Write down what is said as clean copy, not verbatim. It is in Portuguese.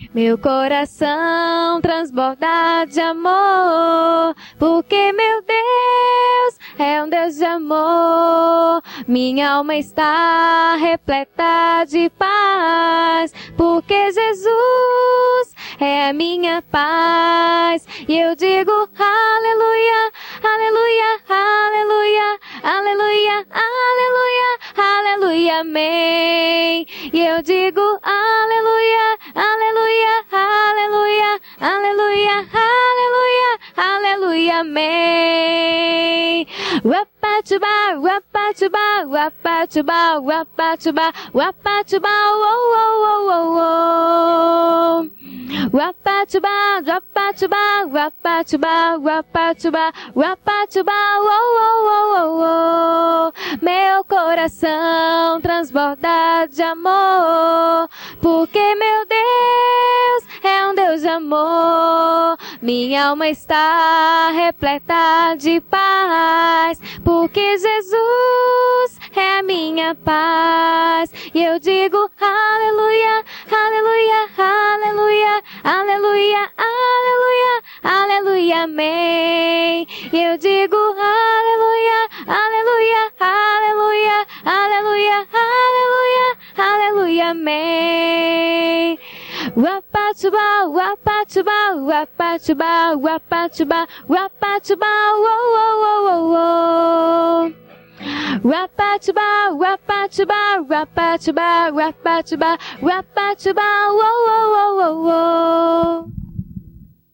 Meu coração transborda de amor, porque meu Deus é um Deus de amor. Minha alma está repleta de paz, porque Jesus é a minha paz. E eu digo aleluia, aleluia, aleluia, aleluia, aleluia, aleluia, amém. E eu digo aleluia, aleluia, aleluia, aleluia, aleluia, aleluia, amém. Wapatuba, wapatuba, wapatuba, wapatuba, wapatuba, oh, oh, oh, oh, oh. Wapatuba, wapatuba, wapatuba, wapatuba, wapatuba, oh, oh, oh, oh, oh. Meu coração transborda de amor, porque meu Deus é um Deus de amor. Minha alma está repleta de paz, porque Jesus é a minha paz. E eu digo aleluia, aleluia, aleluia, aleluia, aleluia, aleluia, amém. E eu digo aleluia, aleluia, aleluia, aleluia, aleluia, aleluia, amém. Wapatuba, wapatuba, wapatuba, wapatuba, wapatuba, oh, oh, oh, oh, oh. Wapatuba, wapatuba, wapatuba, wapatuba, wapatuba, oh, oh, oh, oh, oh.